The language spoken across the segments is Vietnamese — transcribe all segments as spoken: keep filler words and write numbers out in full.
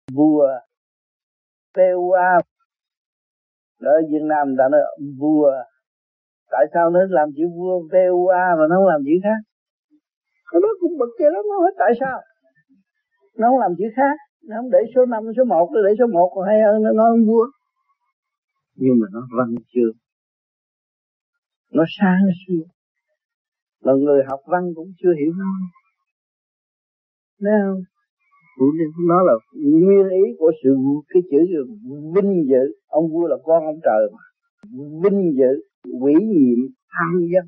vua pê u a. Ở Việt Nam người ta nói vua. Tại sao nó làm chữ vua pê u a mà nó không làm chữ khác? Cái đó cũng bực kia lắm, nó hỏi tại sao nó không làm chữ khác, nó không để số năm số một, nó để số một còn hay hơn, nó nói ông vua. Nhưng mà nó văn chương, nó sáng suốt, mà người học văn cũng chưa hiểu nó. Thấy không? Nó là nguyên ý của sự, cái chữ vinh dự. Ông vua là con ông trời mà. Vinh dự, ủy nhiệm, an dân,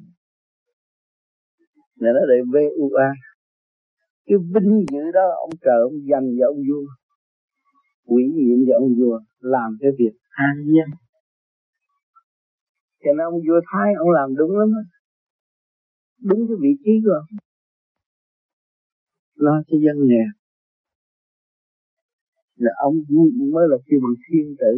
nên nó để vê u a. Cái vinh dự đó ông trời ông dành cho ông vua, ủy nhiệm cho ông vua làm cái việc an dân. Cho nên ông vua Thái ông làm đúng lắm đó. Đúng cái vị trí của ông, lo cho dân nghèo là ông mới là kêu bằng thiên tử.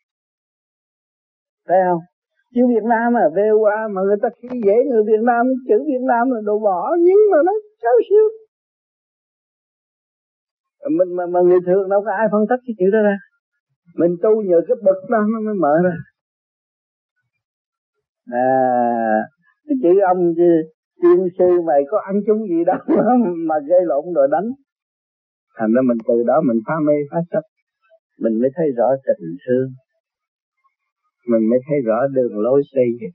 Thấy không? Chứ Việt Nam à, vê u a mà người ta khi dễ người Việt Nam, chữ Việt Nam là đồ bỏ, nhưng mà nó xấu xíu. Mình mà, mà người thường đâu có ai phân tích cái chữ đó ra. Mình tu nhờ cái bậc đó nó mới mở ra. À, cái chữ ông chứ tiên sư mày có ăn chung gì đâu mà gây lộn rồi đánh. Thành ra mình từ đó mình phá mê phá chấp, mình mới thấy rõ tình thương, mình mới thấy rõ đường lối xây dựng,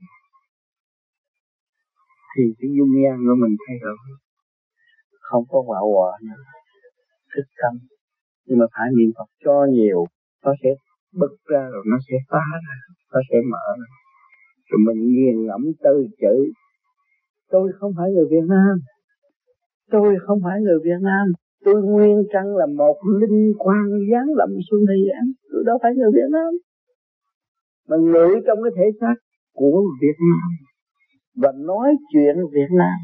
thì cái dung nhan của mình thay đổi, không có quạo quọ nữa, thức tâm. Nhưng mà phải niệm Phật cho nhiều, nó sẽ bứt ra rồi nó sẽ phá ra, nó sẽ mở ra. Rồi mình nghiền ngẫm từ chữ tôi không phải người Việt Nam, tôi không phải người Việt Nam, tôi nguyên trăng là một linh quang giáng lâm xuống thế gian, tôi đâu phải người Việt Nam, mà ngự trong cái thể xác của Việt Nam và nói chuyện Việt Nam.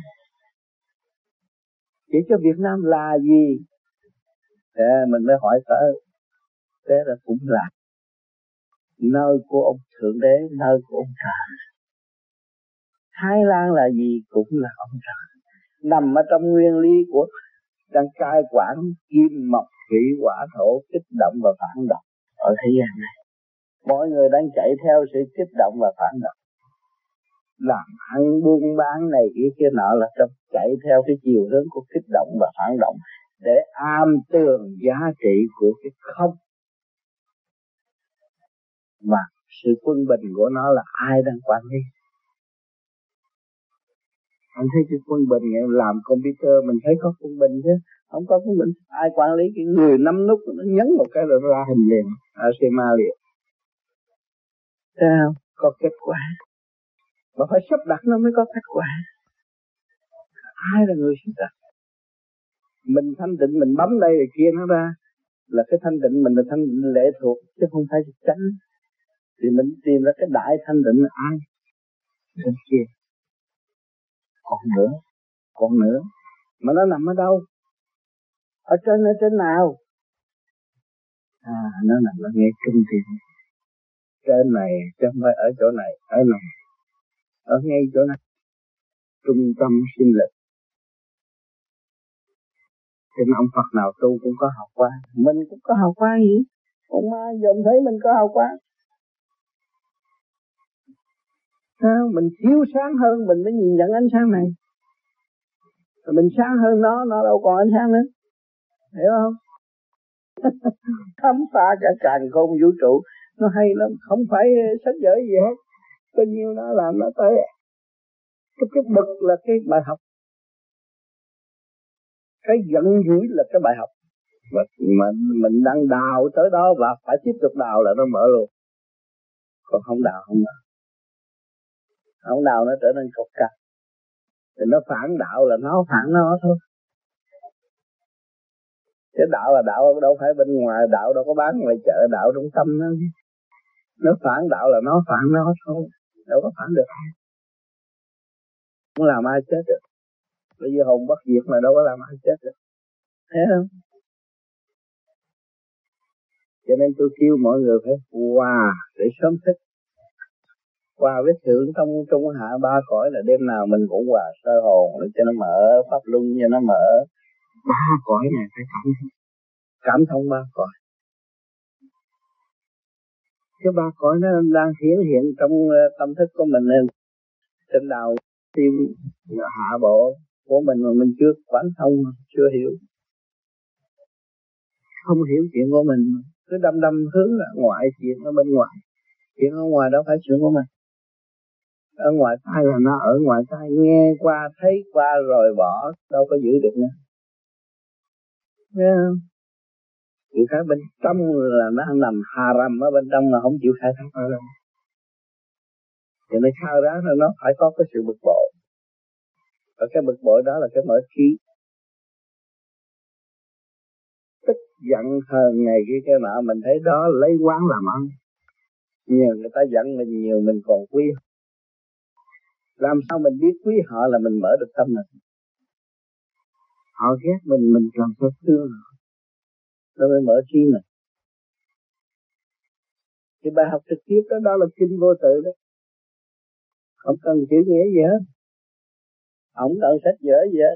Chỉ cho Việt Nam là gì? Thế mình mới hỏi phải, thế là cũng là nơi của ông Thượng Đế, nơi của ông Trời. Thái Lan là gì? Cũng là ông Trời, nằm ở trong nguyên lý của đang cai quản kim mộc thủy hỏa thổ, kích động và phản động ở thế gian này. Mọi người đang chạy theo sự kích động và phản động, làm ăn buôn bán này kia kia nọ, là trong chạy theo cái chiều hướng của kích động và phản động để am tường giá trị của cái không. Mà sự quân bình của nó là ai đang quản lý? Anh thấy cái quân bình này, làm computer mình thấy có quân bình chứ, không có quân bình ai quản lý? Cái người năm nút nó nhấn một cái rồi ra hình liền, a xê em a liền. Sao? Có kết quả. Mà phải sắp đặt nó mới có kết quả. Ai là người sắp đặt? Mình thanh tịnh, mình bấm đây rồi kia nó ra, là cái thanh tịnh mình là thanh tịnh lệ thuộc, chứ không phải thực chánh. Thì mình tìm ra cái đại thanh tịnh là ai? Bên kia. Còn nữa, còn nữa. Mà nó nằm ở đâu? Ở trên, ở trên nào? À, nó nằm ở ngay trung tâm. Trên này, chứ không phải ở chỗ này, ở này. Ở ngay chỗ này. Trung tâm sinh lực. Thì ông Phật nào tu cũng có học qua. Mình cũng có học qua gì? Ông ma dòm thấy mình có học qua. Sao? Mình chiếu sáng hơn mình mới nhìn nhận ánh sáng này. Rồi mình sáng hơn nó, nó đâu còn ánh sáng nữa. Hiểu không? Khám phá cả càn khôn vũ trụ. Nó hay lắm, không phải sách vở gì hết. Có nhiêu nó làm nó tới. Cái, cái bực là cái bài học. Cái giận dữ là cái bài học. Mà, mà mình đang đào tới đó và phải tiếp tục đào là nó mở luôn. Còn không đào không mở. Không đào nó trở nên cục cằn. Thì nó phản đạo là nó phản nó thôi. Chứ đạo là đạo đâu phải bên ngoài, đạo đâu có bán ngoài chợ, đạo trong tâm nó. Nó phản đạo là nó phản nó thôi, đâu có phản được ai. Không làm ai chết được. Bây giờ hồn bất diệt mà đâu có làm ai chết được. Thấy không? Cho nên tôi kêu mọi người phải hòa để sớm thức. Hòa với thượng trong trung hạ ba cõi là đêm nào mình cũng hòa sơ hồn để cho nó mở, pháp luân cho nó mở. Ba cõi này phải cảm thông, cảm thông ba cõi. Cái ba cõi nó đang hiển hiện trong tâm thức của mình nên trên đầu tim hạ bộ của mình mà mình chưa quán thông, chưa hiểu, không hiểu chuyện của mình, cứ đâm đâm hướng ra ngoại, chuyện ở bên ngoài, chuyện ở ngoài đó phải chuyện của mình. Ở ngoài tai là nó ở ngoài tai, nghe qua thấy qua rồi bỏ, đâu có giữ được nữa. Nghe không? Chuyện khác bên trong là nó nằm hà rầm ở bên trong mà không chịu khai thác ở đâu. Cho nên khai ra là nó phải có cái sự bực bội. Và cái bực bội đó là cái mở trí. Tức giận hờn ngày kia cái nọ, mình thấy đó lấy quán làm ăn. Nhiều người ta giận mình nhiều, mình còn quý. Làm sao mình biết quý họ là mình mở được tâm mình. Họ ghét mình, mình làm sao thương họ. Nó mới mở trí mình. Thì bài học trực tiếp đó, đó là kinh vô tự đó. Không cần chữ nghĩa gì hết. Không cần sách vở gì hết.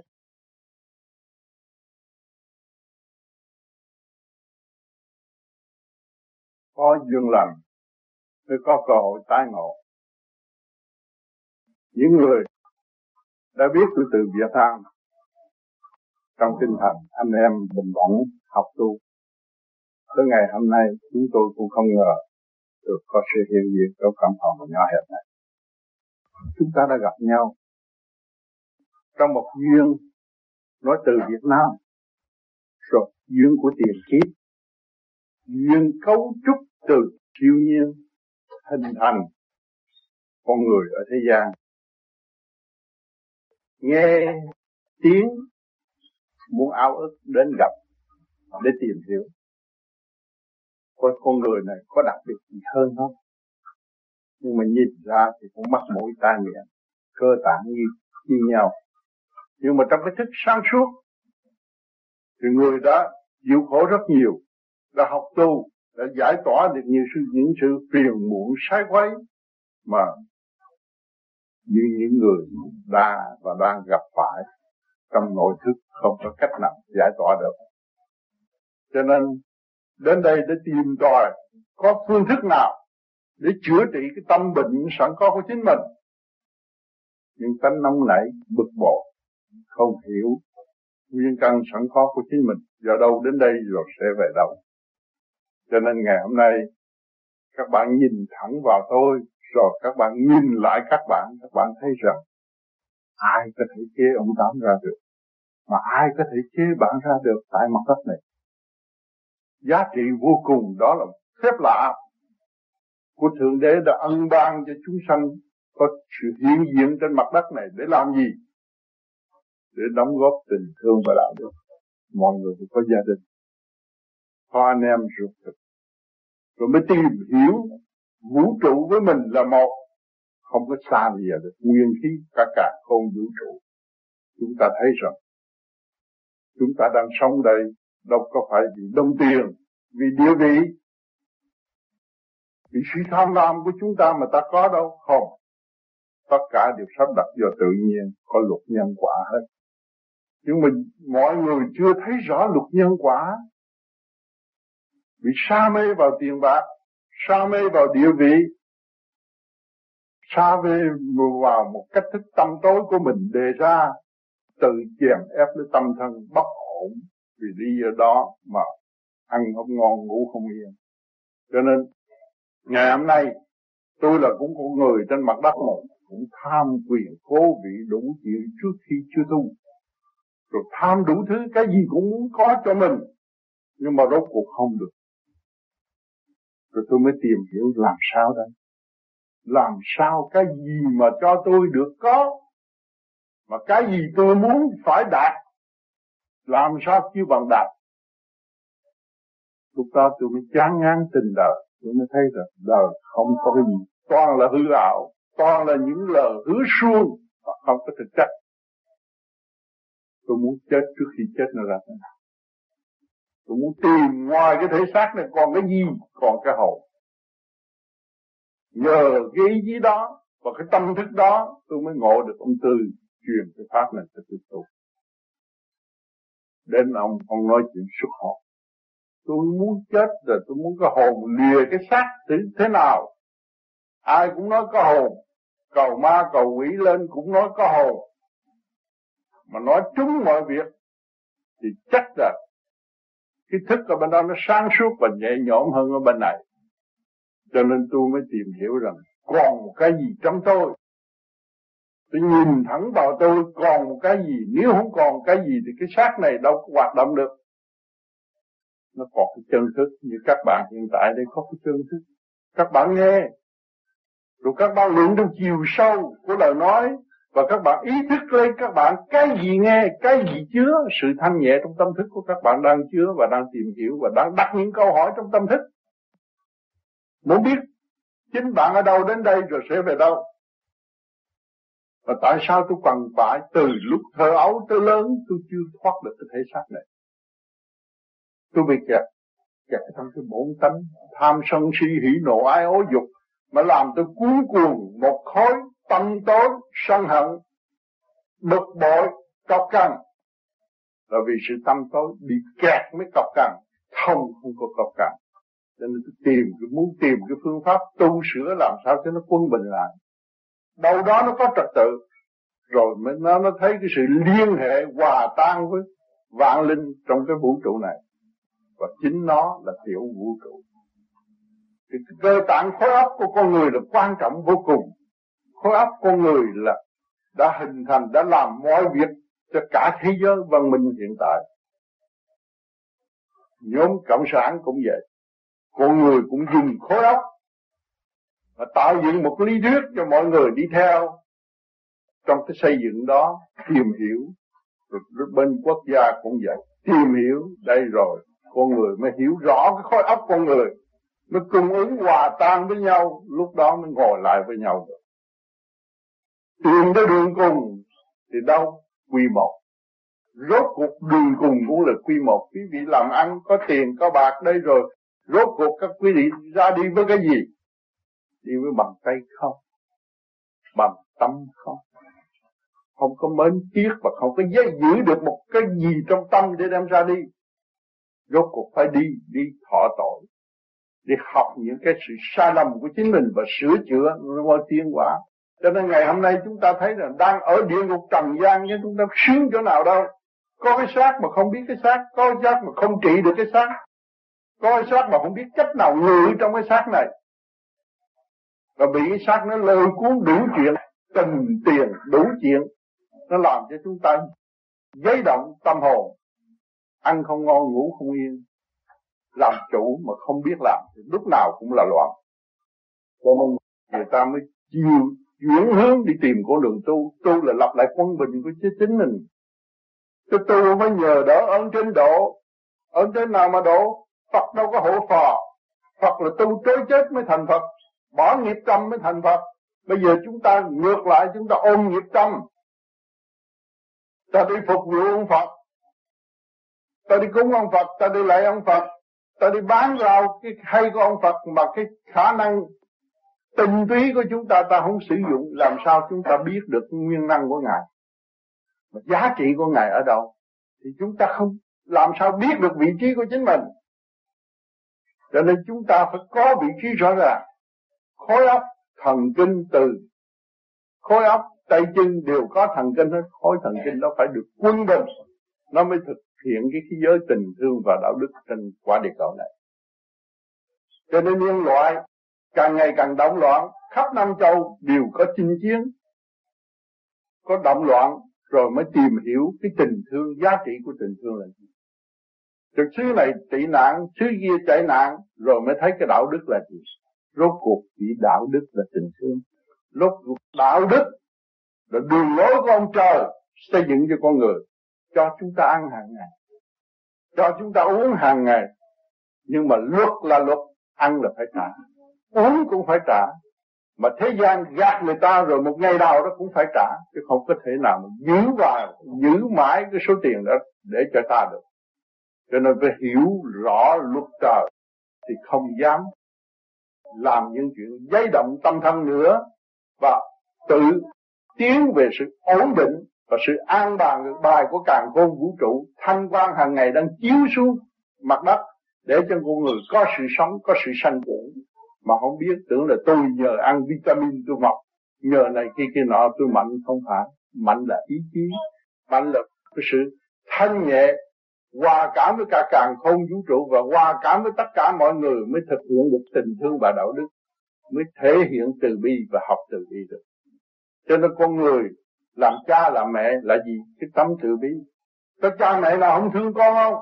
Có duyên lành mới có cơ hội tái ngộ. Những người đã biết từ từ Việt Nam trong tinh thần anh em bình đẳng học tu, tới ngày hôm nay chúng tôi cũng không ngờ được có sự hiện diện trong căn phòng nhỏ hẹp này. Chúng ta đã gặp nhau trong một duyên nói từ Việt Nam, rồi duyên của tiền kiếp, duyên cấu trúc từ siêu nhiên hình thành con người ở thế gian. Nghe tiếng muốn ao ước đến gặp để tìm hiểu coi con người này có đặc biệt gì hơn không. Nhưng mà nhìn ra thì cũng mắt mũi tai miệng cơ bản như, như nhau. Nhưng mà trong cái thức sáng suốt thì người đã chịu khổ rất nhiều, đã học tu, đã giải tỏa được nhiều sự những sự phiền muộn sai quấy mà như những người đã và đang gặp phải trong nội thức không có cách nào giải tỏa được. Cho nên đến đây để tìm tòi có phương thức nào để chữa trị cái tâm bệnh sẵn có của chính mình. Nhưng tánh nóng nảy, bực bội, không hiểu nguyên căn sẵn có của chính mình, do đâu đến đây rồi sẽ về đâu. Cho nên ngày hôm nay các bạn nhìn thẳng vào tôi, rồi các bạn nhìn lại các bạn, các bạn thấy rằng ai có thể chế ông Tám ra được, mà ai có thể chế bạn ra được tại mặt đất này. Giá trị vô cùng, đó là phép lạ của Thượng Đế đã ân ban cho chúng sanh có sự hiện diện trên mặt đất này để làm gì? Để đóng góp tình thương và đạo đức. Mọi người phải có gia đình, có anh em ruột thịt, rồi mới tìm hiểu vũ trụ với mình là một, không có xa lìa được nguyên khí cả cả không vũ trụ. Chúng ta thấy rằng chúng ta đang sống đây đâu có phải vì đồng tiền, vì địa vị, vì sự tham lam của chúng ta mà ta có đâu. Không, tất cả đều sắp đặt do tự nhiên, có luật nhân quả hết. Nhưng mà mọi người chưa thấy rõ luật nhân quả, vì sa mê vào tiền bạc, sa mê vào địa vị, sa mê vào một cách thức tâm tối của mình đề ra, tự chèn ép lấy tâm thân bất ổn, vì đi ở đó mà ăn không ngon, ngủ không yên. Cho nên ngày hôm nay tôi là cũng con người trên mặt đất này, cũng tham quyền cố vị đủ chuyện trước khi chưa tu, rồi tham đủ thứ, cái gì cũng muốn có cho mình, nhưng mà rốt cuộc không được. Rồi tôi mới tìm hiểu làm sao đây, làm sao cái gì mà cho tôi được có, mà cái gì tôi muốn phải đạt, làm sao kêu bằng đạt. Lúc đó tôi mới chán ngán tình đời, tôi mới thấy rằng đời không có cái gì, toàn là hư ảo, toàn là những lời hứa suông và không có thực chất. Tôi muốn chết trước khi chết nó ra thế nào. Tôi muốn tìm ngoài cái thể xác này còn cái gì, còn cái hồn. Nhờ cái ý chí đó và cái tâm thức đó tôi mới ngộ được ông Tư truyền cái pháp này cho tôi tu. Đến ông, ông nói chuyện xuất hồn. Tôi muốn chết rồi, tôi muốn cái hồn lìa cái xác thế, thế nào? Ai cũng nói có hồn, cầu ma cầu quỷ lên cũng nói có hồn. Mà nói trúng mọi việc thì chắc là cái thức ở bên đó nó sáng suốt và nhẹ nhõm hơn ở bên này. Cho nên tôi mới tìm hiểu rằng còn một cái gì trong tôi. Tôi nhìn thẳng vào tôi, còn một cái gì, nếu không còn cái gì thì cái xác này đâu có hoạt động được. Nó còn cái chân thức, như các bạn hiện tại đây có cái chân thức. Các bạn nghe, rồi các bạn luyện trong chiều sâu của lời nói, và các bạn ý thức lên các bạn cái gì nghe, cái gì chứa, sự thanh nhẹ trong tâm thức của các bạn đang chứa và đang tìm hiểu và đang đặt những câu hỏi trong tâm thức. Muốn biết chính bạn ở đâu đến đây rồi sẽ về đâu. Và tại sao tôi cần phải từ lúc thơ ấu tới lớn tôi chưa thoát được cái thể xác này. Tôi bị kẹt, kẹt trong cái bổn tánh, tham sân si hỉ nộ ái ố dục, mà làm tôi cuốn cuồng một khối tâm tối, sân hận, bực bội, cọc cằn. Là vì sự tâm tối bị kẹt mới cọc cằn, không không có cọc cằn. Cho nên tôi tìm, tôi muốn tìm cái phương pháp tu sửa làm sao cho nó quân bình lại. Đâu đó nó có trật tự, rồi mới nó, nó thấy cái sự liên hệ hòa tan với vạn linh trong cái vũ trụ này. Và chính nó là tiểu vũ trụ. Thì cái cơ tạng khối óc của con người là quan trọng vô cùng. Khối óc con người là đã hình thành, đã làm mọi việc cho cả thế giới văn minh hiện tại. Nhóm Cộng sản cũng vậy. Con người cũng dùng khối óc và tạo dựng một lý thuyết cho mọi người đi theo. Trong cái xây dựng đó tìm hiểu, rồi bên quốc gia cũng vậy, tìm hiểu đây rồi con người mới hiểu rõ cái khối óc con người, mới cung ứng hòa tan với nhau, lúc đó mới ngồi lại với nhau được. Tìm tới đường cùng thì đâu quy một. Rốt cuộc đường cùng cũng là quy một. Quý vị làm ăn có tiền có bạc đây rồi, rốt cuộc các quý vị ra đi với cái gì? Đi với bằng tay không, bằng tâm không. Không có mến tiếc và không có giữ được một cái gì trong tâm để đem ra đi. Rốt cuộc phải đi, đi thọ tội, đi học những cái sự sai lầm của chính mình và sửa chữa qua tiến hóa. Cho nên ngày hôm nay chúng ta thấy là đang ở địa ngục trần gian, nhưng chúng ta sướng chỗ nào đâu. Có cái xác mà không biết cái xác, có cái xác mà không trị được cái xác, có cái xác mà không biết cách nào ngự trong cái xác này, và bị cái xác nó lôi cuốn đủ chuyện, tình tiền đủ chuyện, nó làm cho chúng ta giấy động tâm hồn, ăn không ngon ngủ không yên, làm chủ mà không biết làm thì lúc nào cũng là loạn. Cho nên người ta mới chiều chuyển hướng đi tìm con đường tu. Tu là lập lại quân bình của chính mình. Cái tu phải nhờ đỡ ơn trên độ. Ơn trên nào mà độ? Phật đâu có hộ phò. Phật là tu trối chết mới thành Phật, bỏ nghiệp tâm mới thành Phật. Bây giờ chúng ta ngược lại, chúng ta ôm nghiệp tâm, ta đi phục vụ ông Phật, ta đi cúng ông Phật, ta đi lạy ông Phật, ta đi bán rau cái hay của ông Phật, mà cái khả năng tinh túy của chúng ta ta không sử dụng, làm sao chúng ta biết được nguyên năng của Ngài, mà giá trị của Ngài ở đâu? Thì chúng ta không làm sao biết được vị trí của chính mình. Cho nên chúng ta phải có vị trí rõ ràng. Khối óc, thần kinh từ khối óc, tay chân đều có thần kinh hết. Khối thần kinh đó phải được quân bình, nó mới thực hiện cái khí giới tình thương và đạo đức trên quả địa cầu này. Cho nên nhân loại càng ngày càng động loạn, khắp năm châu đều có chinh chiến, có động loạn, rồi mới tìm hiểu cái tình thương, giá trị của tình thương là gì. Từ xứ này tị nạn, xứ kia chạy nạn, rồi mới thấy cái đạo đức là gì. Rốt cuộc chỉ đạo đức là tình thương. Rốt cuộc đạo đức là đường lối của ông trời xây dựng cho con người, cho chúng ta ăn hàng ngày, cho chúng ta uống hàng ngày. Nhưng mà luật là luật, ăn là phải trả, uống cũng phải trả. Mà thế gian gạt người ta rồi một ngày nào đó cũng phải trả, chứ không có thể nào mà giữ vào, giữ mãi cái số tiền đó để cho ta được. Cho nên phải hiểu rõ luật trời thì không dám làm những chuyện giấy động tâm thân nữa, và tự tiến về sự ổn định và sự an bài bài của càn khôn vũ trụ. Thanh quang hàng ngày đang chiếu xuống mặt đất để cho con người có sự sống, có sự sanh trưởng, mà không biết tưởng là tôi nhờ ăn vitamin tôi mọc, nhờ này kia kia nọ tôi mạnh. Không phải, mạnh là ý chí, mạnh là cái sự thanh nhẹ, hòa cảm với cả càn khôn vũ trụ và hòa cảm với tất cả mọi người mới thực hiện được tình thương và đạo đức, mới thể hiện từ bi và học từ bi được. Cho nên con người làm cha làm mẹ là gì? Cái tâm từ bi. Có cha mẹ nào không thương con không?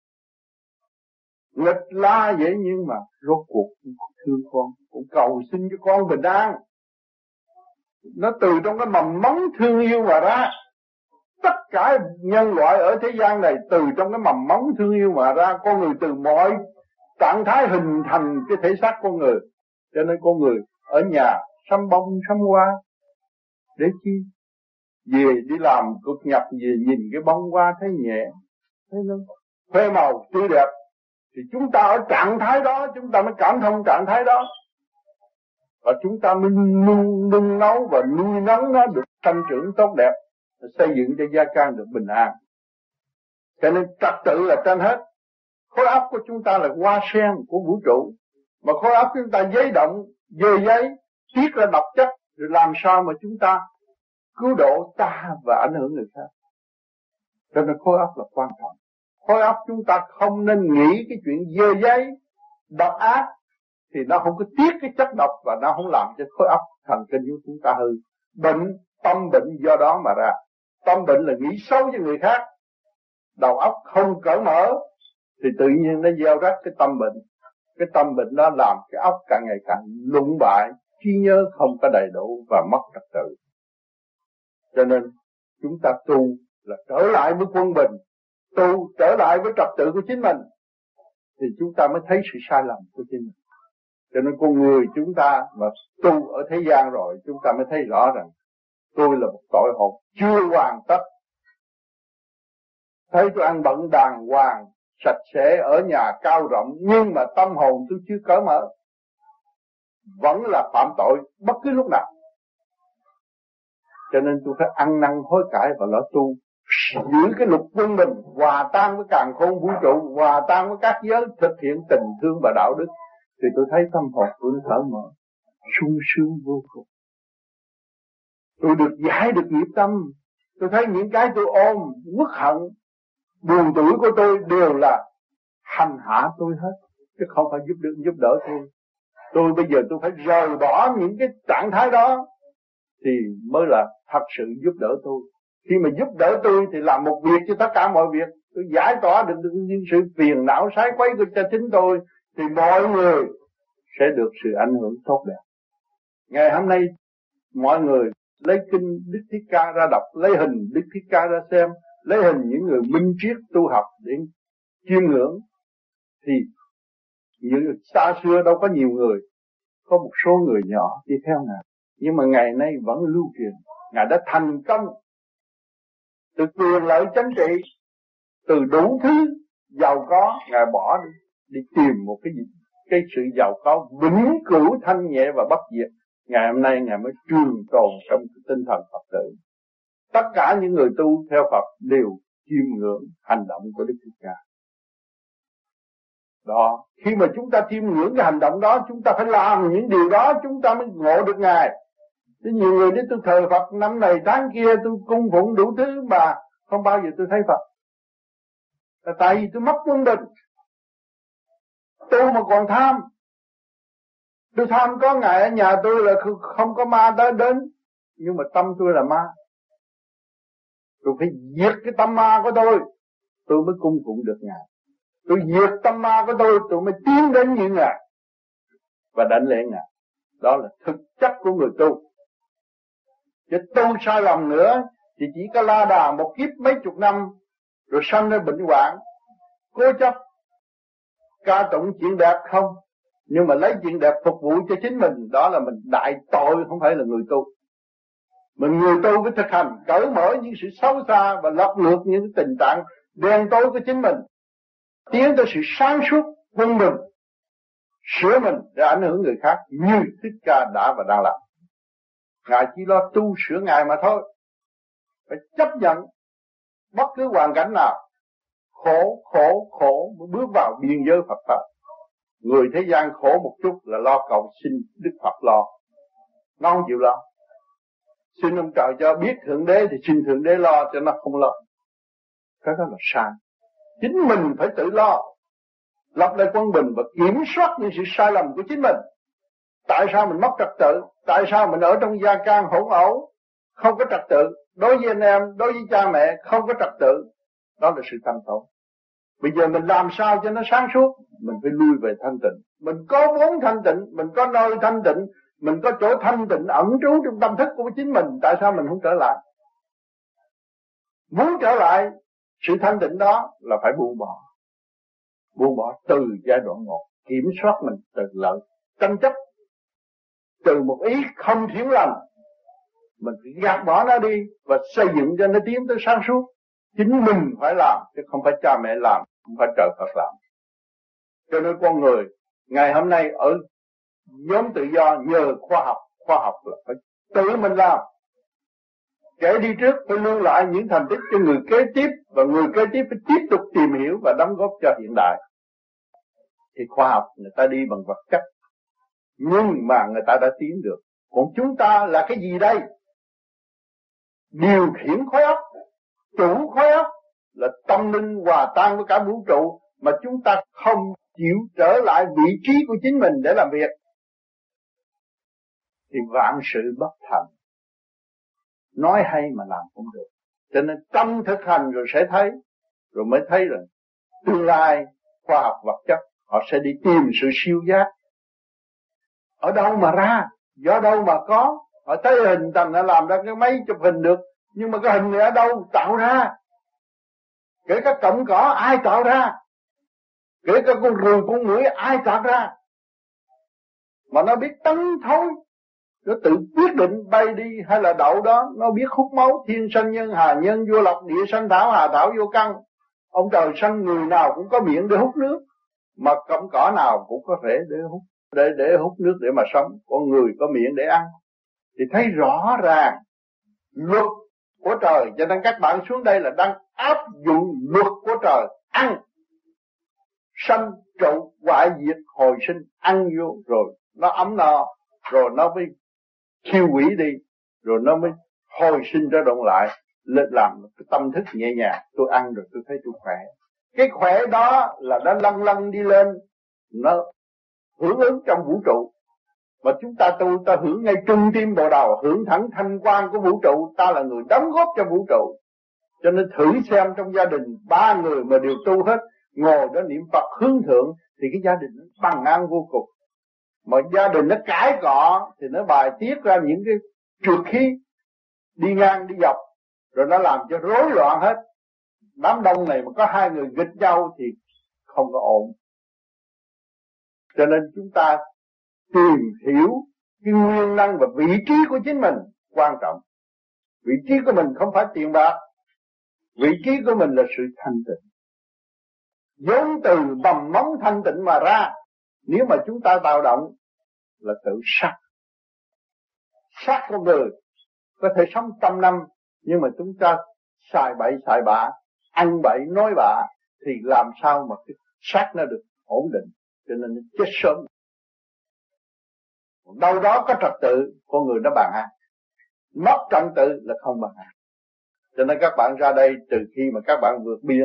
Nghịch la vậy nhưng mà rốt cuộc cũng thương con, cũng cầu xin cho con bình an. Nó từ trong cái mầm móng thương yêu mà ra. Tất cả nhân loại ở thế gian này từ trong cái mầm móng thương yêu mà ra. Con người từ mọi trạng thái hình thành cái thể xác con người. Cho nên con người ở nhà sắm bông sắm hoa để chi? Về đi làm cực nhập về nhìn cái bông hoa thấy nhẹ, thấy nó khoe màu tươi đẹp, thì chúng ta ở trạng thái đó chúng ta mới cảm thông trạng thái đó, và chúng ta mới nung, nung nấu và nuôi nấng nó được tăng trưởng tốt đẹp, xây dựng cho gia can được bình an. Cho nên trật tự là trên hết. Khối óc của chúng ta là hoa sen của vũ trụ, mà khối óc chúng ta giấy động, dơ giấy, tiết ra độc chất, rồi làm sao mà chúng ta cứu độ ta và ảnh hưởng người khác. Cho nên khối óc là quan trọng. Khối óc chúng ta không nên nghĩ cái chuyện dơ giấy, độc ác, thì nó không có tiết cái chất độc và nó không làm cho khối óc thần kinh của chúng ta hư. Bệnh, tâm bệnh do đó mà ra. Tâm bệnh là nghĩ xấu cho người khác. Đầu óc không cởi mở thì tự nhiên nó gieo rắc cái tâm bệnh. Cái tâm bệnh đó làm cái óc càng ngày càng lụng bại, trí nhớ không có đầy đủ và mất trật tự. Cho nên chúng ta tu là trở lại với quân bình, tu trở lại với trật tự của chính mình, thì chúng ta mới thấy sự sai lầm của chính mình. Cho nên con người chúng ta mà tu ở thế gian rồi, chúng ta mới thấy rõ rằng tôi là một tội hồn chưa hoàn tất. Thấy tôi ăn bận đàng hoàng, sạch sẽ, ở nhà cao rộng, nhưng mà tâm hồn tôi chưa cởi mở, vẫn là phạm tội bất cứ lúc nào. Cho nên tôi phải ăn năn hối cải và lo tu, giữ cái luật quân bình, hòa tan với càn khôn vũ trụ, hòa tan với các giới, thực hiện tình thương và đạo đức, thì tôi thấy tâm hồn tôi nó thở mở, sung sướng vô cùng. Tôi được giải được nghiệp tâm. Tôi thấy những cái tôi ôm, uất hận, buồn tủi của tôi đều là hành hạ tôi hết, chứ không phải giúp đỡ, giúp đỡ tôi. Tôi bây giờ tôi phải rời bỏ những cái trạng thái đó thì mới là thật sự giúp đỡ tôi. Khi mà giúp đỡ tôi thì làm một việc cho tất cả mọi việc, tôi giải tỏa được những sự phiền não sái quấy của cho chính tôi, thì mọi người sẽ được sự ảnh hưởng tốt đẹp. Ngày hôm nay mọi người lấy kinh Đức Thích Ca ra đọc, lấy hình Đức Thích Ca ra xem, lấy hình những người minh triết tu học để chiêm ngưỡng, thì những xa xưa đâu có nhiều người, có một số người nhỏ đi theo Ngài, nhưng mà ngày nay vẫn lưu truyền. Ngài đã thành công từ quyền lợi chính trị, từ đủ thứ giàu có, Ngài bỏ đi, đi tìm một cái gì, cái sự giàu có vĩnh cửu thanh nhẹ và bất diệt. Ngày hôm nay Ngài mới trường tồn trong tinh thần Phật tử. Tất cả những người tu theo Phật đều chiêm ngưỡng hành động của Đức Thích Ca. Đó, khi mà chúng ta chiêm ngưỡng cái hành động đó, chúng ta phải làm những điều đó, chúng ta mới ngộ được Ngài. Chứ nhiều người nói tôi thờ Phật năm này tháng kia, tôi cung phụng đủ thứ mà không bao giờ tôi thấy Phật. Là tại vì tôi mất quân bình. Tu mà còn tham. Tôi tham có ngày ở nhà tôi là không có ma tới đến, nhưng mà tâm tôi là ma. Tôi phải diệt cái tâm ma của tôi, tôi mới cung phụng được Ngài. Tôi diệt tâm ma của tôi, tôi mới tiến đến như Ngài và đảnh lễ Ngài. Đó là thực chất của người tu. Chứ tu sai lầm nữa thì chỉ có la đà một kiếp mấy chục năm rồi sanh ra bệnh hoạn, cố chấp ca tụng chuyện đẹp không, nhưng mà lấy chuyện đẹp phục vụ cho chính mình, đó là mình đại tội, không phải là người tu. Mình người tu với thực hành cởi mở những sự xấu xa và lật ngược những tình trạng đen tối của chính mình, tiến tới sự sáng suốt quân bình, sửa mình để ảnh hưởng người khác như Thích Ca đã và đang làm. Ngài chỉ lo tu sửa Ngài mà thôi. Phải chấp nhận bất cứ hoàn cảnh nào, khổ khổ khổ mới bước vào biên giới Phật pháp. Người thế gian khổ một chút là lo cầu xin Đức Phật lo, nó không chịu lo. Xin ông trời cho biết Thượng Đế thì xin Thượng Đế lo, cho nó không lo. Cái đó là sai. Chính mình phải tự lo, lập lại quân bình và kiểm soát những sự sai lầm của chính mình. Tại sao mình mất trật tự? Tại sao mình ở trong gia can hỗn ẩu, không có trật tự? Đối với anh em, đối với cha mẹ không có trật tự. Đó là sự tâm tối. Bây giờ mình làm sao cho nó sáng suốt? Mình phải lui về thanh tịnh. Mình có vốn thanh tịnh, mình có nơi thanh tịnh, mình có chỗ thanh tịnh ẩn trú trong tâm thức của chính mình. Tại sao mình không trở lại? Muốn trở lại sự thanh tịnh đó là phải buông bỏ. Buông bỏ từ giai đoạn một, kiểm soát mình từ lợi tranh chấp, từ một ý không thiện lành, mình phải gạt bỏ nó đi và xây dựng cho nó tiến tới sáng suốt. Chính mình phải làm, chứ không phải cha mẹ làm, không phải trời Phật làm. Cho nên con người ngày hôm nay ở nhóm tự do nhờ khoa học, khoa học là phải tự mình làm. Kẻ đi trước phải lưu lại những thành tích cho người kế tiếp, và người kế tiếp phải tiếp tục tìm hiểu và đóng góp cho hiện đại. Thì khoa học người ta đi bằng vật chất, nhưng mà người ta đã tiến được. Còn chúng ta là cái gì đây? Điều khiển khối óc, chủ khối óc là tâm linh hòa tan với cả vũ trụ, mà chúng ta không chịu trở lại vị trí của chính mình để làm việc, thì vạn sự bất thành. Nói hay mà làm không được. Cho nên tâm thực hành rồi sẽ thấy, rồi mới thấy rằng tương lai khoa học vật chất họ sẽ đi tìm sự siêu giác. Ở đâu mà ra? Do đâu mà có? Họ thấy hình thành đã làm ra cái máy chụp hình được, nhưng mà cái hình này ở đâu tạo ra? Kể cả cọng cỏ ai tạo ra? Kể cả con ruồi con muỗi ai tạo ra? Mà nó biết tấn thối, nó tự quyết định bay đi hay là đậu đó. Nó biết hút máu, thiên sanh nhân hà nhân vô lộc, địa sanh thảo hà thảo vô căn. Ông trời sanh người nào cũng có miệng để hút nước, mà cọng cỏ nào cũng có thể để hút để để hút nước để mà sống. Con người có miệng để ăn. Thì thấy rõ ràng luật của trời. Cho nên các bạn xuống đây là đang áp dụng luật của trời. Ăn, sanh trụ, hoại diệt, hồi sinh. Ăn vô rồi nó ấm no, rồi nó mới thiêu hủy đi, rồi nó mới hồi sinh ra động lại. Lên làm cái tâm thức nhẹ nhàng. Tôi ăn rồi tôi thấy tôi khỏe. Cái khỏe đó là đã lăn lăn đi lên, nó hưởng ứng trong vũ trụ. Mà chúng ta tu, ta hưởng ngay trung tim bộ đầu, hưởng thẳng thanh quan của vũ trụ. Ta là người đóng góp cho vũ trụ. Cho nên thử xem trong gia đình ba người mà đều tu hết, ngồi đó niệm Phật hướng thượng, thì cái gia đình nó bằng an vô cùng. Mà gia đình nó cãi cọ thì nó bài tiết ra những cái trượt khí đi ngang đi dọc, rồi nó làm cho rối loạn hết. Đám đông này mà có hai người nghịch nhau thì không có ổn. Cho nên chúng ta tìm hiểu cái nguyên năng và vị trí của chính mình quan trọng. Vị trí của mình không phải tiền bạc, vị trí của mình là sự thanh tịnh. Vốn từ mầm móng thanh tịnh mà ra. Nếu mà chúng ta tạo động là tự sát. Sát con người có thể sống trăm năm, nhưng mà chúng ta xài bậy xài bạ, ăn bậy nói bạ, thì làm sao mà cái sát nó được ổn định. Cho nên nó chết sớm. Đâu đó có trật tự, con người nó bằng an. Mất trật tự là không bằng an. Cho nên các bạn ra đây, từ khi mà các bạn vượt biên,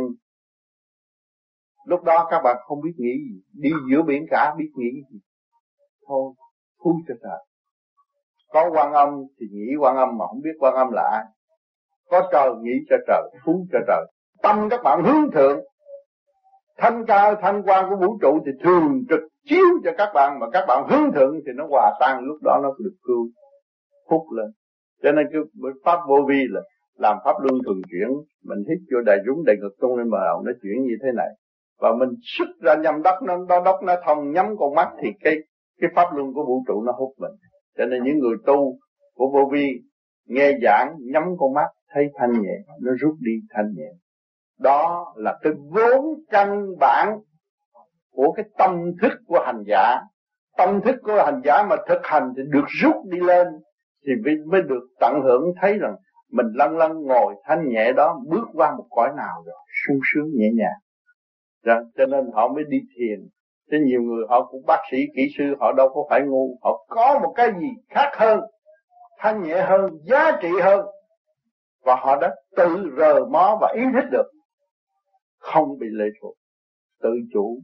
lúc đó các bạn không biết nghĩ gì. Đi giữa biển cả biết nghĩ gì. Thôi, thui cho trời. Có Quan Âm thì nghĩ Quan Âm, mà không biết Quan Âm là ai. Có trời nghĩ cho trời, thui cho trời. Tâm các bạn hướng thượng, thanh cao thanh quan của vũ trụ thì thường trực chiếu cho các bạn, mà các bạn hướng thượng thì nó hòa tan, lúc đó nó được cứu hút lên. Cho nên cái pháp vô vi là làm pháp luân thường chuyển. Mình hít vô đại dũng đại ngực tung lên mà nó chuyển như thế này, và mình xuất ra nhâm đốc nó nó đốc nó thông nhắm con mắt, thì cái cái pháp luân của vũ trụ nó hút mình. Cho nên những người tu của vô vi nghe giảng nhắm con mắt thấy thanh nhẹ, nó rút đi thanh nhẹ. Đó là cái vốn căn bản của cái tâm thức của hành giả. Tâm thức của hành giả mà thực hành thì được rút đi lên, thì mới được tận hưởng thấy rằng mình lăn lăn ngồi thanh nhẹ đó, bước qua một cõi nào rồi sung sướng nhẹ nhàng. Rồi, cho nên họ mới đi thiền. Chứ nhiều người họ cũng bác sĩ, kỹ sư, họ đâu có phải ngu. Họ có một cái gì khác hơn, thanh nhẹ hơn, giá trị hơn. Và họ đã tự rờ mó và ý thức được, không bị lệ thuộc, tự chủ,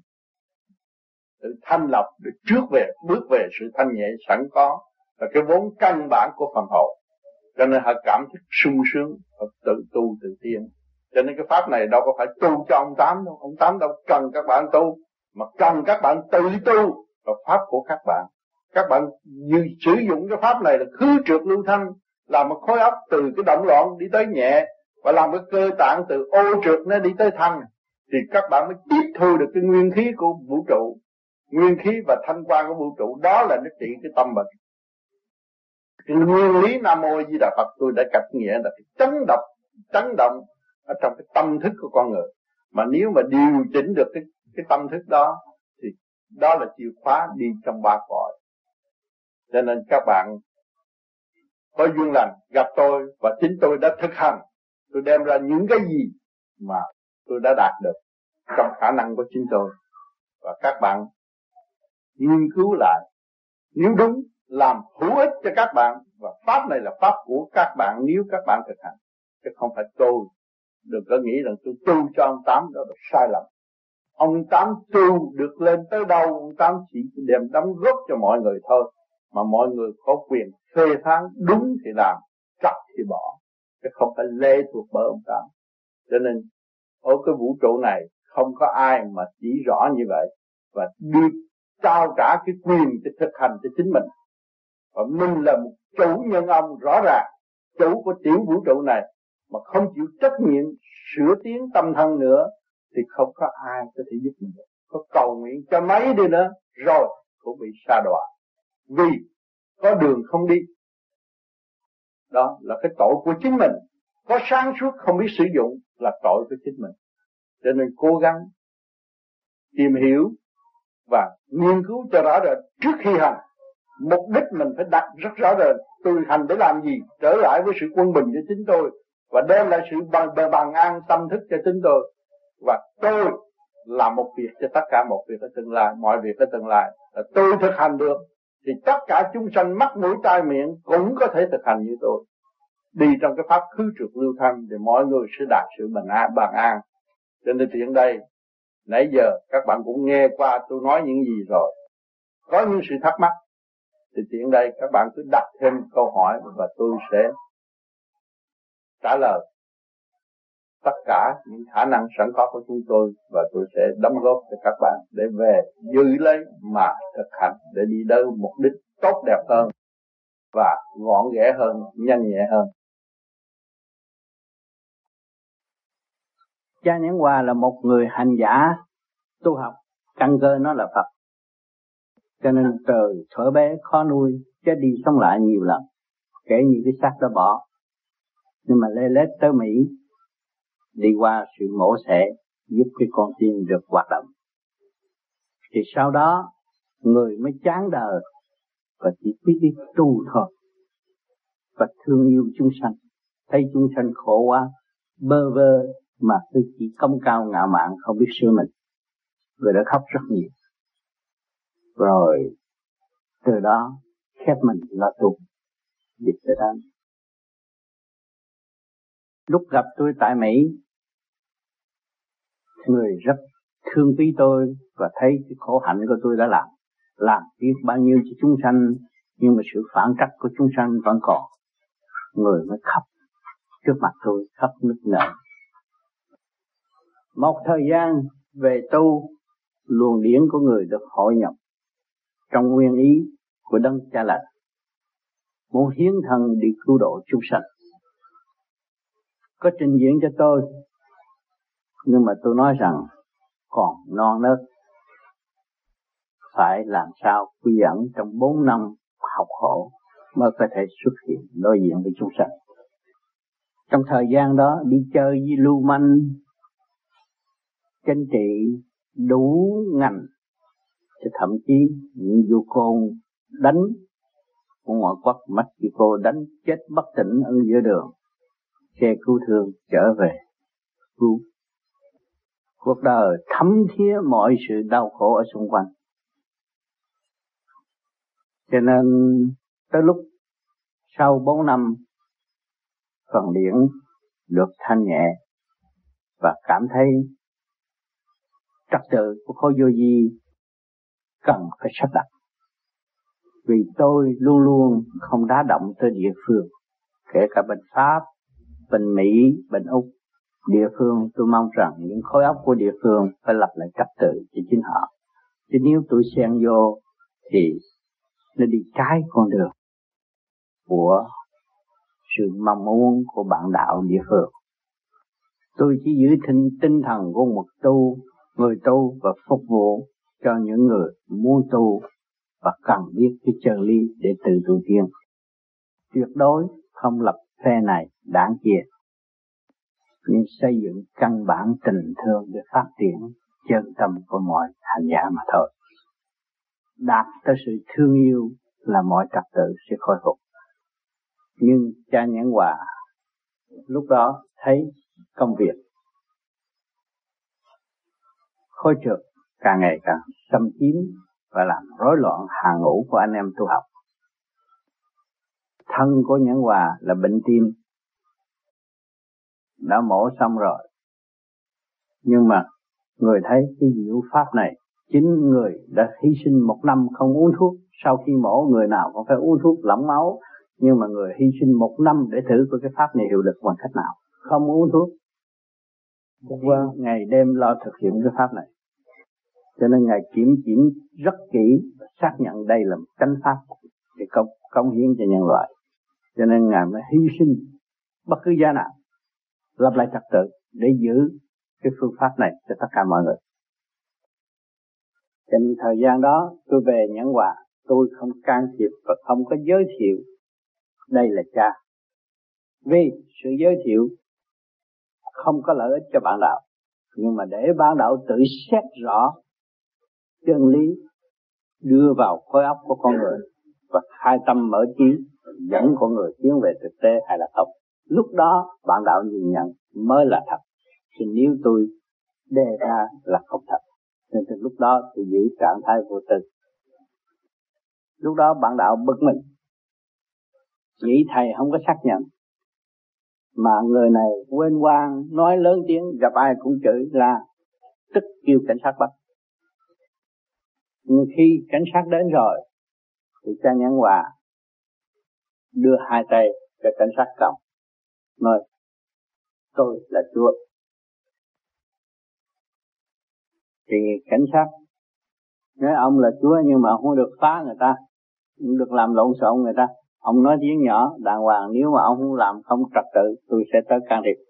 tự thanh lọc để trước về, bước về sự thanh nhẹ sẵn có, là cái vốn căn bản của phần hồn. Cho nên họ cảm thức sung sướng, họ tự tu tự tiến. Cho nên cái pháp này đâu có phải tu cho ông Tám đâu, ông Tám đâu cần các bạn tu, mà cần các bạn tự tu vào pháp của các bạn. Các bạn như sử dụng cái pháp này là khứ trượt lưu thanh, làm một khối óc từ cái động loạn đi tới nhẹ, và làm cái cơ tạng từ ô trượt nó đi tới thanh, thì các bạn mới tiếp thu được cái nguyên khí của vũ trụ. Nguyên khí và thanh quan của vũ trụ, đó là nó trị cái tâm bệnh. Cái nguyên lý Nam Mô Di Đà Phật tôi đã cập nghĩa là cái chấn động, chấn động ở trong cái tâm thức của con người. Mà nếu mà điều chỉnh được cái, cái tâm thức đó, thì đó là chìa khóa đi trong ba cõi. Cho nên các bạn có duyên lành gặp tôi, và chính tôi đã thực hành, tôi đem ra những cái gì mà tôi đã đạt được trong khả năng của chính tôi. Và các bạn nghiên cứu lại, nếu đúng làm hữu ích cho các bạn, và pháp này là pháp của các bạn nếu các bạn thực hành, chứ không phải tôi. Đừng có nghĩ rằng tôi tu cho ông Tám, đó là sai lầm. Ông Tám tu được lên tới đâu, ông Tám chỉ đem đóng góp cho mọi người thôi, mà mọi người có quyền phê phán, đúng thì làm, trật thì bỏ, chứ không phải lệ thuộc bởi ông Tám. Cho nên ở cái vũ trụ này không có ai mà chỉ rõ như vậy, và đưa trao trả cái quyền để thực hành cho chính mình. Và mình là một chủ nhân ông rõ ràng, chủ của tiểu vũ trụ này, mà không chịu trách nhiệm sửa tiến tâm thân nữa, thì không có ai có thể giúp mình được. Có cầu nguyện cho mấy đi nữa rồi cũng bị sa đọa, vì có đường không đi. Đó là cái tội của chính mình. Có sáng suốt không biết sử dụng là tội của chính mình. Cho nên cố gắng tìm hiểu và nghiên cứu cho rõ rệt trước khi hành. Mục đích mình phải đặt rất rõ rệt, tôi hành để làm gì, trở lại với sự quân bình cho chính tôi, và đem lại sự bằng, bằng an tâm thức cho chính tôi. Và tôi làm một việc cho tất cả một việc ở tương lai, mọi việc ở tương lai là tôi thực hành được, thì tất cả chúng sanh mắt mũi tai miệng cũng có thể thực hành như tôi, đi trong cái pháp khứ trượt lưu thanh, thì mọi người sẽ đạt sự bình an, bằng an. Cho nên tiện đây, nãy giờ các bạn cũng nghe qua tôi nói những gì rồi, có những sự thắc mắc thì tiện đây các bạn cứ đặt thêm câu hỏi, và tôi sẽ trả lời tất cả những khả năng sẵn có của chúng tôi, và tôi sẽ đóng góp cho các bạn để về giữ lấy mà thực hành, để đi đến mục đích tốt đẹp hơn và gọn ghẽ hơn, nhanh nhẹ hơn. Cha Nhãn Hòa là một người hành giả tu học, căn cơ nó là Phật, cho nên từ thuở bé khó nuôi, chết đi sống lại nhiều lần, kể như cái xác đó bỏ. Nhưng mà lê lết tới Mỹ, đi qua sự mổ xẻ giúp cái con tim được hoạt động, thì sau đó người mới chán đời và chỉ biết đi tu thôi, và thương yêu chúng sanh, thấy chúng sanh khổ quá, bơ vơ mà cứ chỉ công cao ngạo mạn, không biết sửa mình. Người đã khóc rất nhiều, rồi từ đó khép mình là tu dịch tới đó. Lúc gặp tôi tại Mỹ, người rất thương quý tôi và thấy cái khổ hạnh của tôi đã làm, làm biết bao nhiêu cho chúng sanh, nhưng mà sự phản trắc của chúng sanh vẫn còn. Người mới khóc trước mặt tôi, khóc nức nở. Một thời gian về tu, luồng điển của người được hội nhập trong nguyên ý của Đấng Cha Lành, muốn hiến thân đi cứu độ chúng sanh. Có trình diễn cho tôi, nhưng mà tôi nói rằng còn non nớt, phải làm sao quy dẫn trong bốn năm học khổ mới có thể xuất hiện đối diện với chúng sanh. Trong thời gian đó đi chơi với lưu manh, chính trị đủ ngành, thì thậm chí những vụ côn đánh của ngoại quốc Mexico đánh chết bất tỉnh ở giữa đường, xe cứu thương trở về cứu. Cuộc đời thấm thía mọi sự đau khổ ở xung quanh. Cho nên tới lúc sau bốn năm phần điển được thanh nhẹ và cảm thấy trật tự của khối vô vi cần phải sắp đặt. Vì tôi luôn luôn không đá động tới địa phương, kể cả bên Pháp, bên Mỹ, bên Úc. Địa phương tôi mong rằng những khối óc của địa phương phải lập lại trật tự cho chính họ. Chứ nếu tôi xen vô thì nó đi trái con đường của sự mong muốn của bạn đạo địa phương. Tôi chỉ giữ tinh, tinh thần của một tu, người tu và phục vụ cho những người muốn tu và cần biết cái chân lý để tự tu tiên. Tuyệt đối không lập phe này đảng kia, nhưng xây dựng căn bản tình thương để phát triển chân tâm của mọi hành giả mà thôi. Đạt tới sự thương yêu là mọi trật tự sẽ khôi phục. Nhưng cha Nhãn Hòa lúc đó thấy công việc khối trượt càng ngày càng xâm chiếm và làm rối loạn hàng ngũ của anh em tu học. Thân của Nhãn Hòa là bệnh tim, đã mổ xong rồi, nhưng mà người thấy cái diệu pháp này, chính người đã hy sinh một năm không uống thuốc. Sau khi mổ người nào cũng phải uống thuốc lỏng máu, nhưng mà người hy sinh một năm để thử coi cái pháp này hiệu lực bằng cách nào, không uống thuốc. Qua ngày đêm lo thực hiện cái pháp này, cho nên ngài kiểm chứng rất kỹ, xác nhận đây là một chánh pháp để công công hiến cho nhân loại. Cho nên ngài mới hy sinh bất cứ giá nào, lập lại trật tự để giữ cái phương pháp này cho tất cả mọi người. Trong thời gian đó tôi về Nhãn Hòa, tôi không can thiệp và không có giới thiệu đây là cha. Vì sự giới thiệu không có lợi ích cho bạn đạo, nhưng mà để bạn đạo tự xét rõ chân lý, đưa vào khối óc của con người và khai tâm mở trí, dẫn con người tiến về thực tế hay là không. Lúc đó bạn đạo nhìn nhận mới là thật. Thì nếu tôi đề ra là không thật, nên từ lúc đó tôi giữ trạng thái vô tư. Lúc đó bạn đạo bực mình, nghĩ thầy không có xác nhận, mà người này quên quang nói lớn tiếng, gặp ai cũng chửi là tức kêu cảnh sát bắt. Nhưng khi cảnh sát đến rồi thì cha Nhãn Hòa đưa hai tay cho cảnh sát cầm, nói tôi là Chúa. Thì cảnh sát nói ông là Chúa nhưng mà không được phá người ta, không được làm lộn xộn người ta. Ông nói tiếng nhỏ đàng hoàng, nếu mà ông không làm không trật tự tôi sẽ tới can thiệp.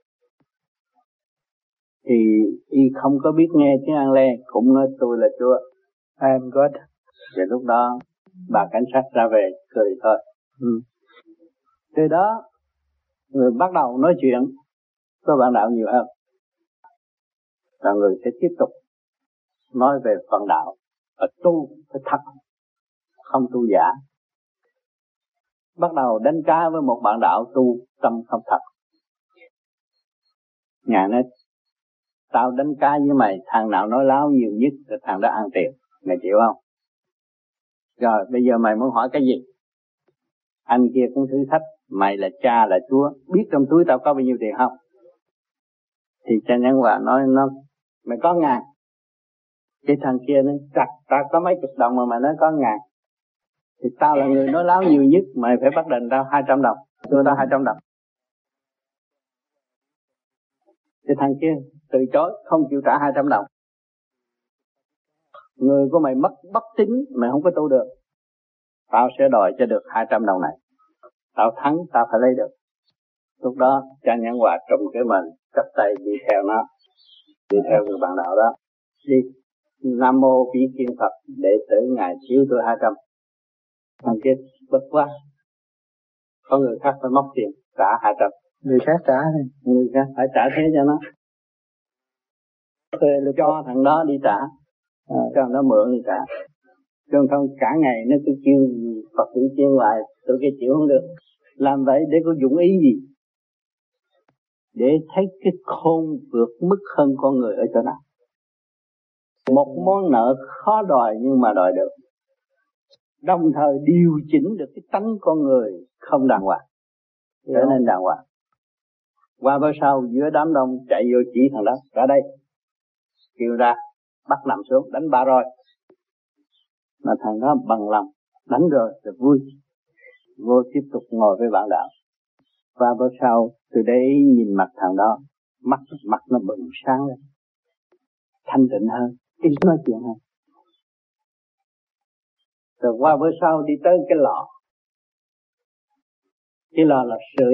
Thì y không có biết nghe tiếng An Lê, cũng nói tôi là Chúa, I am God. Và lúc đó bà cảnh sát ra về cười thôi. Ừ. Từ đó người bắt đầu nói chuyện với bạn đạo nhiều hơn, và người sẽ tiếp tục nói về phần đạo và tu phải thật, không tu giả. Bắt đầu đánh cá với một bạn đạo tu tâm không thật. Ngài nói tao đánh cá với mày, thằng nào nói láo nhiều nhất là thằng đó ăn tiền, mày chịu không? Rồi bây giờ mày muốn hỏi cái gì? Anh kia cũng thử thách, mày là cha là Chúa, biết trong túi tao có bao nhiêu tiền không? Thì cha Nhãn Hòa nói nó mày có ngàn. Cái thằng kia nói chặt tao có mấy chục đồng mà mày nói có ngàn. Thì tao là người nói láo nhiều nhất, mày phải bắt đền tao hai trăm đồng, đưa tao hai trăm đồng. Thì thằng kia từ chối, không chịu trả hai trăm đồng. Người của mày mất bất tín, mày không có tu được. Tao sẽ đòi cho được hai trăm đồng này. Tao thắng, tao phải lấy được. Lúc đó cha Nhãn Hòa trùng cái mình, chắp tay đi theo nó, đi theo người bạn đạo đó. Đi Nam Mô Vĩ Kiên Phật, đệ tử ngài chiếu tôi hai trăm. Thằng kia bất quá, có người khác phải móc tiền trả hai trăm. Người khác trả thì người khác phải trả thế cho nó. Tôi cho thằng đó đi trả, à, cho thằng đó mượn đi trả. Chứ không cả ngày nó cứ kêu Phật Vĩ Kiên hoài, tôi kia chịu không được. Làm vậy để có dụng ý gì? để thấy cái khôn vượt mức hơn con người ở chỗ nào. Một món nợ khó đòi nhưng mà đòi được, đồng thời điều chỉnh được cái tánh con người không đàng hoàng, trở nên đàng hoàng. Qua bữa sau giữa đám đông chạy vô chỉ thằng đó ra đây, kêu ra bắt nằm xuống đánh ba roi, mà thằng đó bằng lòng đánh rồi rồi vui, vô tiếp tục ngồi với bạn đạo. Qua bữa sau từ đấy nhìn mặt thằng đó, mắt mặt nó bừng sáng lên, thanh tịnh hơn, ít nói chuyện hơn. Rồi qua bữa sau đi tới cái lò, cái lò là sưởi,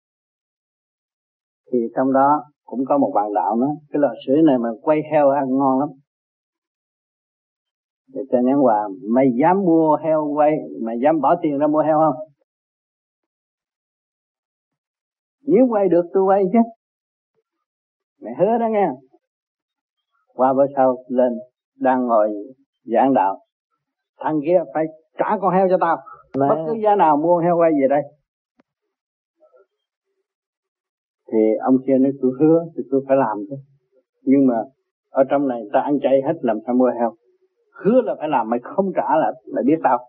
thì trong đó cũng có một bạn đạo nữa, cái lò sưởi này mà quay heo ăn ngon lắm. Để cho Nhãn Hòa, mày dám mua heo quay, mày dám bỏ tiền ra mua heo không? Nếu quay được tôi quay chứ. Mày hứa đó nghe. Qua bữa sau lên, đang ngồi giảng đạo, thằng kia phải trả con heo cho tao, Mẹ. Bất cứ giá nào mua heo quay về đây. Thì ông kia nói tôi hứa thì tôi phải làm chứ. Nhưng mà ở trong này ta ăn chay hết, làm sao mua heo. Hứa là phải làm, mày không trả là mày biết tao.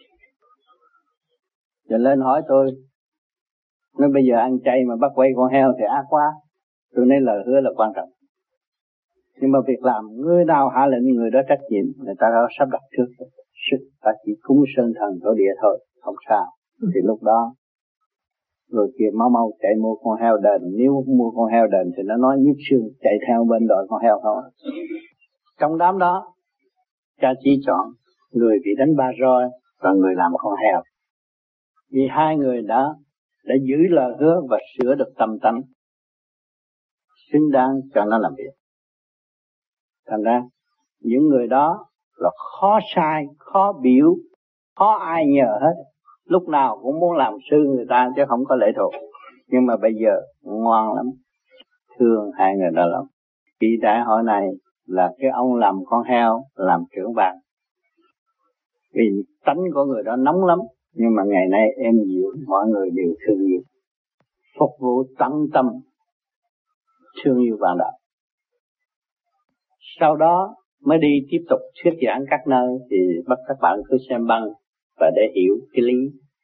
Giờ lên hỏi tôi, nói bây giờ ăn chay mà bắt quay con heo thì ác quá. Tôi nói lời hứa là quan trọng. Nhưng mà việc làm, người nào hạ lệnh người đó trách nhiệm, người ta đã sắp đặt trước. Sức ta chỉ cúng sơn thần thổ địa thôi, không sao. Thì lúc đó người kia mau mau chạy mua con heo đền. Nếu mua con heo đền thì nó nói nhức xương, chạy theo bên đòi con heo không. Trong đám đó, cha chỉ chọn người bị đánh ba roi và người làm con heo. Vì hai người đã đã giữ lời hứa và sửa được tâm tánh, xứng đáng cho nó làm việc. Thành ra những người đó là khó sai, khó biểu, khó ai nhờ hết. Lúc nào cũng muốn làm sư người ta chứ không có lệ thuộc. Nhưng mà bây giờ ngoan lắm, thương hai người đó lắm. Vì đại hội này là cái ông làm con heo, làm trưởng ban. Vì tánh của người đó nóng lắm, nhưng mà ngày nay êm dịu, mọi người đều thương yêu, phục vụ tận tâm, thương yêu bạn đạo. Sau đó mới đi tiếp tục thuyết giảng các nơi, thì bắt các bạn cứ xem băng và để hiểu cái lý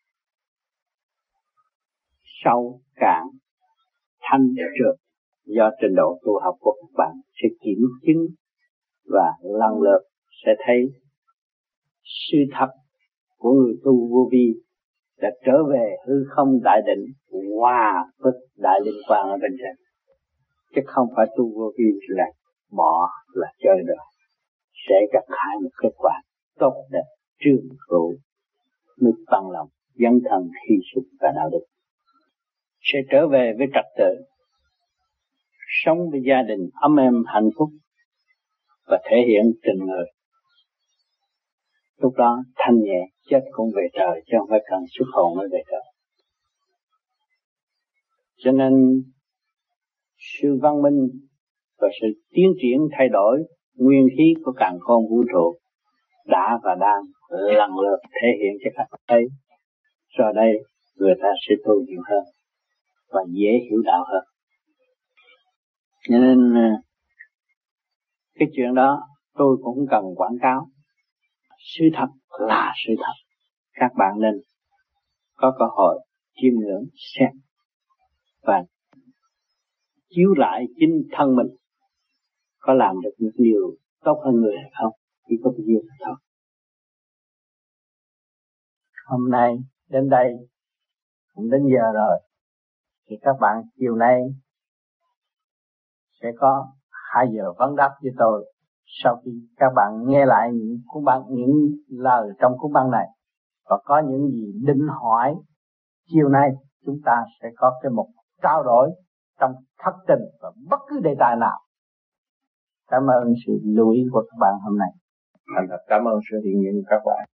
sâu cạn thanh trượt do trình độ tu học của các bạn sẽ kiểm chứng và lần lượt sẽ thấy sự thật của người tu vô vi đã trở về hư không đại định, hòa với đại linh quang ở bên trên, chứ không phải tu vô vi là bỏ là chơi được, sẽ gặt hái một kết quả tốt đẹp trường cửu, nước bằng lòng, dân thần hy sinh và đạo đức, sẽ trở về với trật tự, sống với gia đình ấm êm hạnh phúc và thể hiện tình người. Lúc đó thanh nhẹ, chết cũng về trời chứ không phải cần xuất hồn mới về trời. Cho nên sự văn minh và sự tiến triển thay đổi nguyên khí của càn khôn vũ trụ đã và đang lần lượt thể hiện cho các bạn thấy. Rồi đây người ta sẽ tu nhiều hơn và dễ hiểu đạo hơn. Nên cái chuyện đó tôi cũng không cần quảng cáo. Sự thật là sự thật. Các bạn nên có cơ hội chiêm ngưỡng xem và chiếu lại chính thân mình có làm được những điều tốt hơn người hay không, chỉ có bao nhiêu thôi. Hôm nay đến đây cũng đến giờ rồi, thì các bạn chiều nay sẽ có hai giờ vấn đáp với tôi. Sau khi các bạn nghe lại những cuốn băng, những lời trong cuốn băng này và có những gì định hỏi, chiều nay chúng ta sẽ có cái một trao đổi trong thất tình và bất cứ đề tài nào. Cảm ơn sự lưu ý của các bạn hôm nay. Thành thật cảm ơn sự hiện diện của các bạn.